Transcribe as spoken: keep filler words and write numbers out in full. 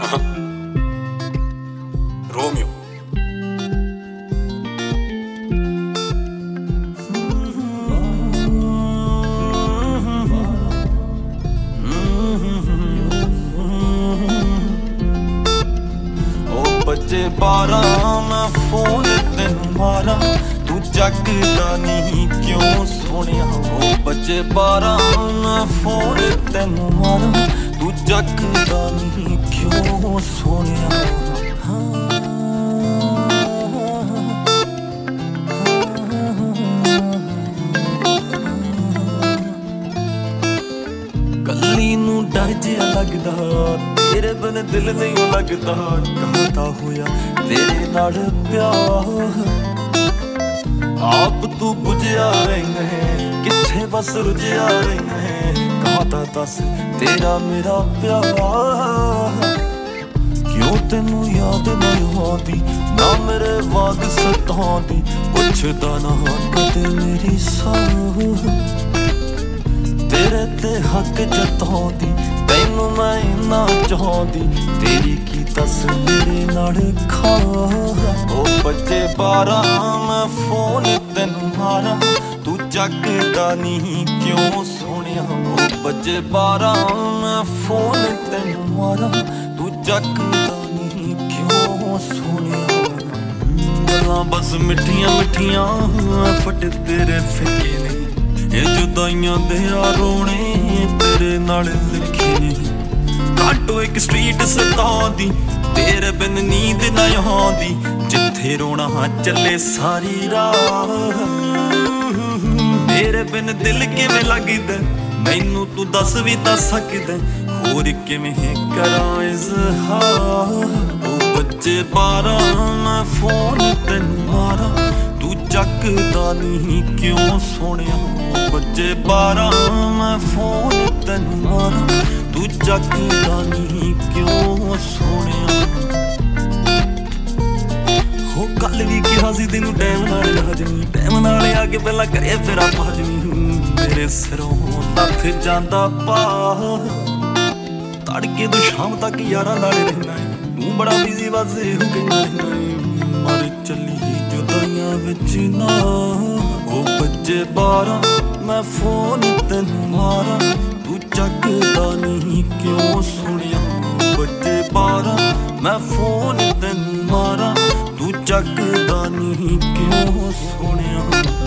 Romeo. बजे बारह मैं फोन तेनू मारा तू जगदा नहीं क्यों सोनिया। ओ बजे बारह मैं फोन तेनू मारा तू जगदा नहीं क्यों सोनिया। कली नू डर जिहा लगदा तेरे बिन दिल नहीं लगता। कहता होया तेरे नाल प्यार आप तू बुझिया रहिंदा है किथे बस रुझिया रहिंदा है। कहता दस तेरा मेरा प्यार क्यों तेनू याद नहीं आती ना मेरे वाद सतांदी। पुछदा ना कदे मेरी साह तेरे ते हक जतांदी तैनू मैं इन्ना चाहती तेरी की दस मेरे नाल खा। ओ बजे बारह मैं फोन तेनू मारा तू जगदा नहीं क्यों सोनिया। ओ बजे बारह मैं फोन तेनू मारा तू जगदा नहीं क्यों सोनिया। गल्लां बस मिठियां मिठियां फट तेरे फिके ने ये जुदाइयां दे रोने तेरे नाल लिखे ने। काटो एक स्ट्रीट सतांदी तेरे बिन नींद ना आंदी जिथे रोना चले सारी रात। तेरे बिन दिल किवें लगदा मैनू तू दस भी दस सकदा होर किवें करां इज़हार। ओ बजे बारह मैं फोन तेनू मारा तू जगदा नहीं क्यों सोनिया। बजे बारह मैं फोन तेनू मारा तू जगदा नहीं क्यों सोनिया। हो कल भी कहा सी तेनू टैम नाल हजमी टैम नाल आके पहला करे फिर आप हजमी। मेरे सिरों लथ जांदा पा तड़के तो शाम तक यारां नाल रहना है तू बड़ा बिजी बस हो कहना मर चली जुदाइयां विच ना। ओ बजे बारह मैं फोन तेनू मारा तू जगदा नहीं क्यों सोनिया। बजे बारह मैं फोन तेनू मारा तू जगदा नहीं क्यों सोनिया।